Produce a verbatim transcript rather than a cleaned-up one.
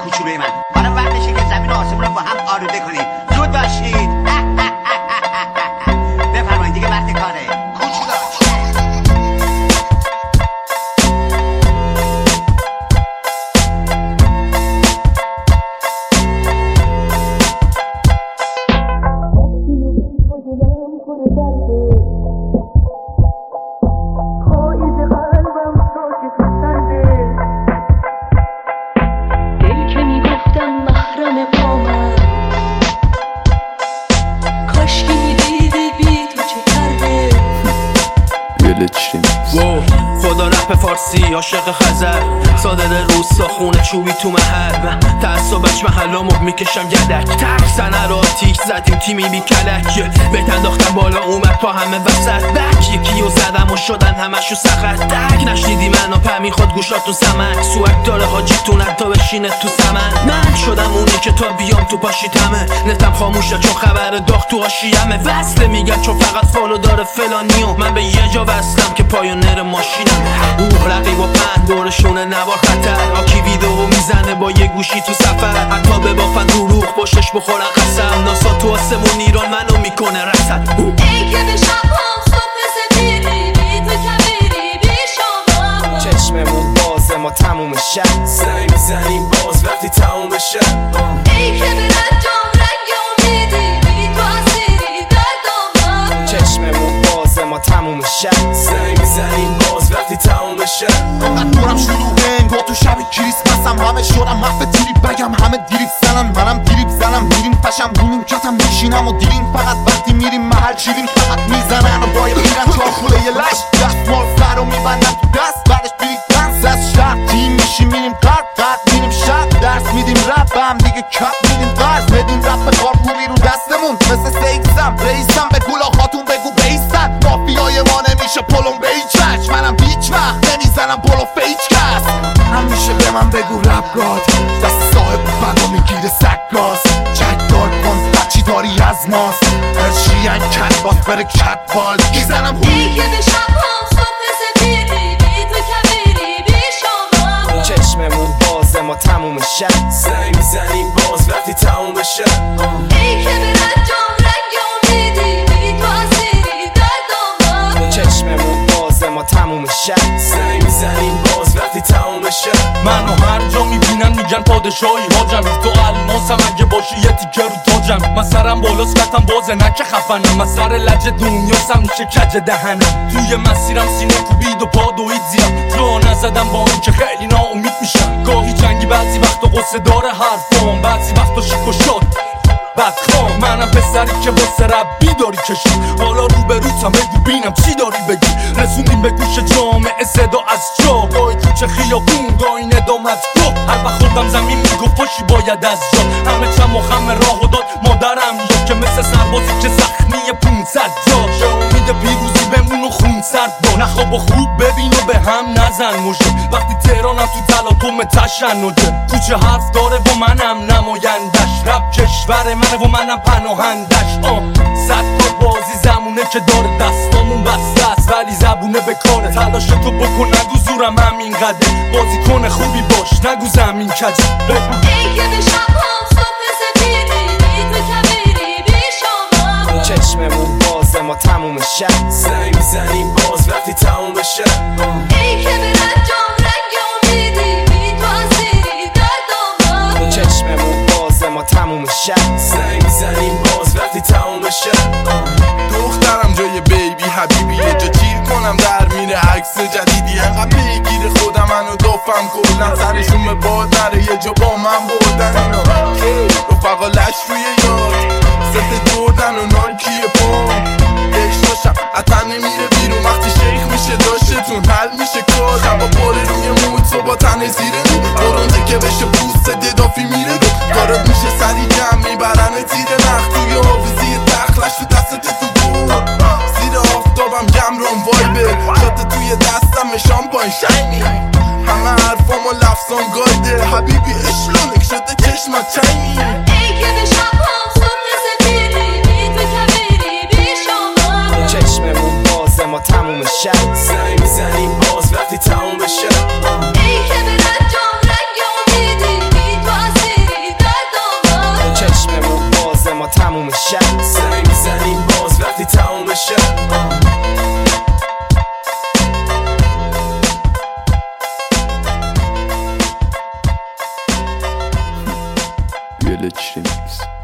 کوچولوی من. حالا وقتشه که زمین و آسمون رو با هم آلوده کنیم. زود باشید. بفرمایید دیگه وقت کاره. خدا رپ فارسی عاشق خزر صادر روستا خونه چوبی تو محل من تعصبش محلامو میکشم گدک تک سنه رو آتیش زدیم تیمی بی کلک بهت انداختم بالا اومد پا همه وسط بک یکی و زدم و شدن همشو سخت دک نشنیدی منو پمی خود گوشاتون سمک سوک داره حاجیتون تا بشینه تو سمن من شدم اونی که تا بیام تو پاشیتمه نتم خاموشه چون خبر داغ تو آشیمه وصله میگن چون فقط فالو داره فلانیو من به یه جا وصلم که پایونر ماشینم اوه رقیب و پند دورشونه نوار خطر آکی ویدئو میزنه با یه گوشی تو سفر حتی به بافن دروغ پشتش بخورن قسم ناسا تو آسمون ایران منو میکنه رسد ای که به شب هم صبح سفیری بی تو کبیری بی شما چشممون بازه ما تموم شب زنگ میزنیم باز وقتی تموم شب ای که به رنجام رنگ امیدی بی تو اسیری در دامن چشممون بازه ما تموم شب زنگ میزنیم باز وقتی تموم شب من دورم شلوغه انگار تو شب کریسمسم همه شدم حرف دیریب بگم همه دیریب زنن منم دیریب زنم میریم فشم رونیم کتم میشینم و دیریم فقط وقتی میریم محل شیریم فقط میزنن و باید میرن چهار خوله یه لش دست مال سر و میبندن تو دست بعدش برید دنس از شب تیم میشیم میریم قرد قرد میریم شب درس میدیم رب به هم دیگه کپ میدیم قرض بدیم رب خارپوری رو دستمون مثل سیکسم رئیسم به گولا خاتون بگو بیستن مافیای ما نمیشه پلم به هیچ وجه منم هیچ وقت نمیزنم پلو فیچ کس همیشه به من بگو رپ گاد دست صاحب بگو میگیره سکاس چک دار کن هرچی داری از ماست هرچی این کت باس بره کت بال میزنم ای که به شب هم صبح سفیری بی تو کبیری بی شما چشممون بازه ما تموم شب زنگ میزنیم باز وقتی تموم شب ای که به رنجام رنگ امیدی بی تو اسیری در دامن چشممون بازه ما تموم شب زنگ میزنیم باز وقتی تموم شب منو هر جا میبینن میگن پادشاهی حاجم تو الماسم اگه باشی یه تیکه رو تاجم من سرم بالاست کتم بازه نکه خفنم من سر لجه دنیاسم میشه کج دهنم توی مسیرم سینه کوبید و پا دوید زیرم جا نزدم با اون که خیلی ناامید میشم گاهی جنگی بعضی وقتا قصه داره حرفام بعضی وقتا شیک و شاد بدخوام منم پسری که واسه ربی داری کشید حالا روبروتم بگو بینم چی داری بگی رسوندیم به گوش جامعه صدا از جا گاهی کوچه خیابون گاهی ندامت گفت هر وقت خوردم زمین میگفت پاشی باید از جا همه چم و خم راه و داد مادرم یا که مثل سربازی که زخمی پونصد جا چه امید پیروزی بمون و خون سرد با نخواب و خوب ببین و به هم نزن مجه وقتی تهرانم تو تلاطم تشنجه کوچه حرف داره و منم نمایندش رب کشور منه و منم پناهندش آه صد تا بازی زمونه که داره دستامون بسته است ولی زبونه به کاره تلاش تو بکن نگو زورم همین قده بازی کن خوبی باش نگو زمین کجه ای که به شب هم صبح سفیری بی تو کبیری بی شما چشممون بازه ما تموم شب زنگ میزنیم باز وقتی تموم شب ای که به رنجام رنگ امیدی بی تو اسیری در دامن چشممون بازه ما تموم شب زنگ میزنیم باز وقتی تموم شب دخترم جای بیبی حبیبی یه جا چیر کنم در میره عکس جدیدی انقدر پیگیر خودم منو دفم کلن سرشون به باد نره یه جا با من بردن اینا رفقا لش روی یاد ست جردن و نایکیه پام اشتاشم حتی نمیره بیرون وقتی شیخ میشه داشتتون حل میشه کار هوا پاره روی موت تو با تن زیره رو برونده که بشه پوست ددافی میره رو کارت میشه سری جمع میبرن تیر نخ توی حافظی تخلش تو دستت تو بود زیر آفتابم گمران وایبه شده توی دستم شامپاین شاینی همه حرفام و لفظان گایده حبیبی اشلونک شده چشمت چینی ای که به شب هم صبح سفیری بی تو کبیری بی شما چشممون بازه ما تموم شب زنگ میزنیم باز وقتی تموم شب ای که به رنجام رنگ امیدی بی تو دلت چی میرسه.